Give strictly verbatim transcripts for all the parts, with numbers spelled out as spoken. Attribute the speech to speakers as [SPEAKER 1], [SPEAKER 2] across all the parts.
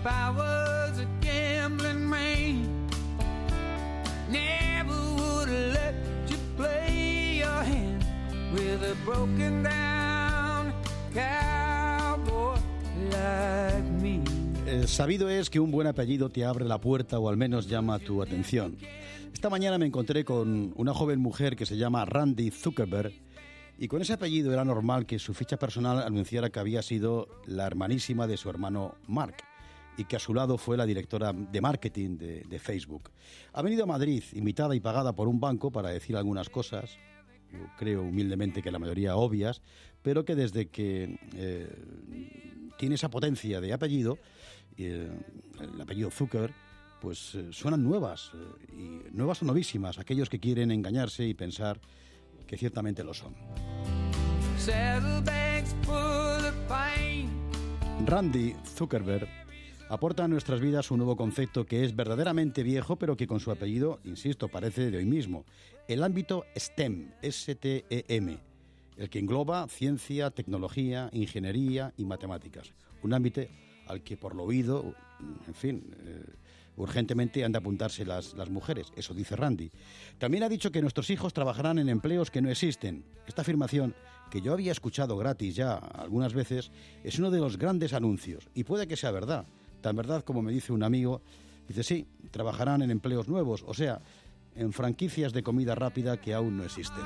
[SPEAKER 1] If I was a gambling man, never would have let you play your hand with a broken down cowboy like me.
[SPEAKER 2] Eh, sabido es que un buen apellido te abre la puerta o al menos llama tu atención. Esta mañana me encontré con una joven mujer que se llama Randy Zuckerberg y con ese apellido era normal que su ficha personal anunciara que había sido la hermanísima de su hermano Mark y que a su lado fue la directora de marketing de, de Facebook. Ha venido a Madrid invitada y pagada por un banco para decir algunas cosas, yo creo humildemente que la mayoría obvias, pero que desde que eh, tiene esa potencia de apellido, eh, el apellido Zucker, pues eh, suenan nuevas, eh, y nuevas o novísimas, aquellos que quieren engañarse y pensar que ciertamente lo son. Randy Zuckerberg aporta a nuestras vidas un nuevo concepto que es verdaderamente viejo, pero que con su apellido, insisto, parece de hoy mismo. El ámbito STEM, S T E M, el que engloba ciencia, tecnología, ingeniería y matemáticas. Un ámbito al que por lo oído, en fin, eh, urgentemente han de apuntarse las, las mujeres. Eso dice Randy. También ha dicho que nuestros hijos trabajarán en empleos que no existen. Esta afirmación, que yo había escuchado gratis ya algunas veces, es uno de los grandes anuncios. Y puede que sea verdad. Tan verdad como me dice un amigo, dice sí, trabajarán en empleos nuevos, o sea, en franquicias de comida rápida que aún no existen.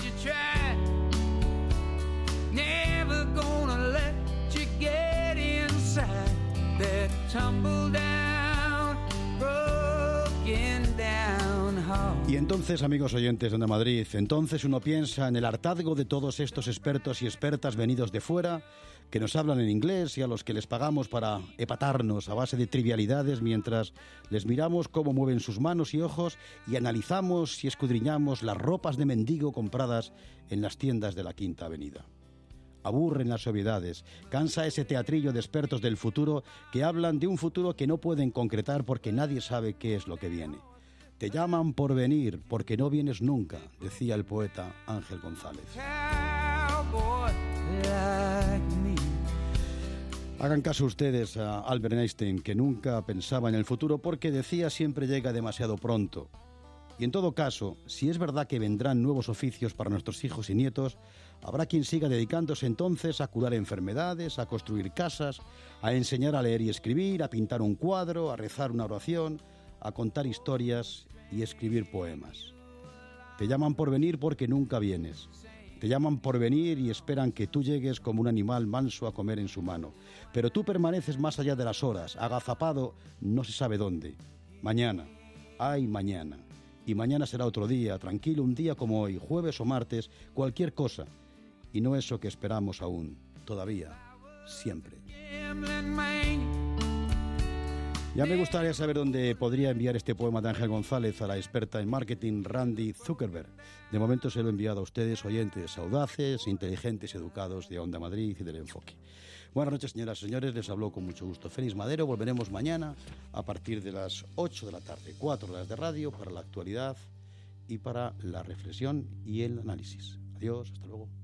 [SPEAKER 2] Y entonces, amigos oyentes de Onda Madrid, entonces uno piensa en el hartazgo de todos estos expertos y expertas venidos de fuera, que nos hablan en inglés y a los que les pagamos para epatarnos a base de trivialidades mientras les miramos cómo mueven sus manos y ojos y analizamos y escudriñamos las ropas de mendigo compradas en las tiendas de la Quinta Avenida. Aburren las obviedades, cansa ese teatrillo de expertos del futuro que hablan de un futuro que no pueden concretar porque nadie sabe qué es lo que viene. Te llaman por venir, porque no vienes nunca, decía el poeta Ángel González. Hagan caso ustedes a Albert Einstein, que nunca pensaba en el futuro porque decía siempre llega demasiado pronto. Y en todo caso, si es verdad que vendrán nuevos oficios para nuestros hijos y nietos, habrá quien siga dedicándose entonces a curar enfermedades, a construir casas, a enseñar a leer y escribir, a pintar un cuadro, a rezar una oración, a contar historias y escribir poemas. Te llaman por venir porque nunca vienes. Te llaman por venir y esperan que tú llegues como un animal manso a comer en su mano. Pero tú permaneces más allá de las horas, agazapado no se sabe dónde. Mañana, ay mañana. Y mañana será otro día, tranquilo, un día como hoy, jueves o martes, cualquier cosa. Y no eso que esperamos aún, todavía, siempre. Ya me gustaría saber dónde podría enviar este poema de Ángel González a la experta en marketing Randy Zuckerberg. De momento se lo he enviado a ustedes, oyentes audaces, inteligentes, educados de Onda Madrid y del Enfoque. Buenas noches, señoras y señores, les habló con mucho gusto Félix Madero. Volveremos mañana a partir de las ocho de la tarde, cuatro horas de radio para la actualidad y para la reflexión y el análisis. Adiós, hasta luego.